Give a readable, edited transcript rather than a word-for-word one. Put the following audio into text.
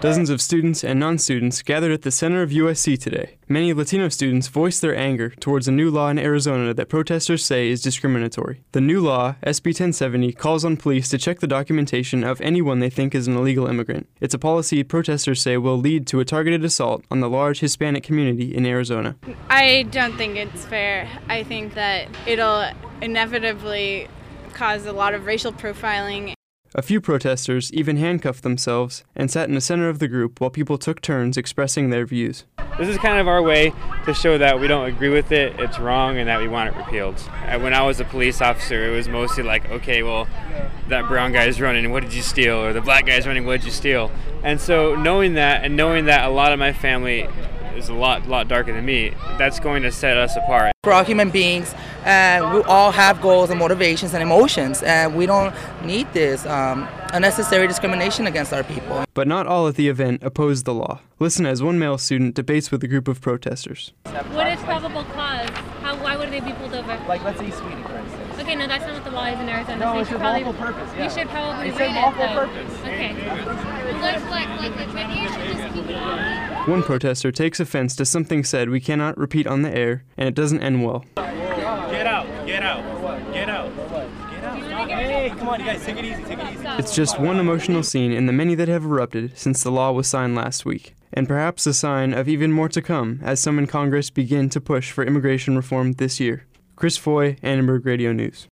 Dozens of students and non-students gathered at the center of USC today. Many Latino students voiced their anger towards a new law in Arizona that protesters say is discriminatory. The new law, SB 1070, calls on police to check the documentation of anyone they think is an illegal immigrant. It's a policy protesters say will lead to a targeted assault on the large Hispanic community in Arizona. I don't think it's fair. I think that it'll inevitably cause a lot of racial profiling. A few protesters even handcuffed themselves and sat in the center of the group while people took turns expressing their views. This is kind of our way to show that we don't agree with it, it's wrong, and that we want it repealed. When I was a police officer, it was mostly like, okay, well, that brown guy's running, what did you steal? Or the black guy's running, what did you steal? And so knowing that, and knowing that a lot of my family is a lot darker than me, that's going to set us apart. We're all human beings, and we all have goals and motivations and emotions, and we don't need this unnecessary discrimination against our people. But not all at the event opposed the law. Listen as one male student debates with a group of protesters. What is probable cause? Why would they be pulled over? Like, let's say speeding, for instance. Okay, no, that's not what the law is in Arizona. No, so it's lawful purpose, yeah. You should probably It's read a lawful it, though. purpose. Okay. Maybe you should just keep it on. One protester takes offense to something said we cannot repeat on the air, and it doesn't end well. Get out, get out, get out, get out. Hey, come on, you guys, take it easy, take it easy. It's just one emotional scene in the many that have erupted since the law was signed last week, and perhaps a sign of even more to come as some in Congress begin to push for immigration reform this year. Chris Foy, Annenberg Radio News.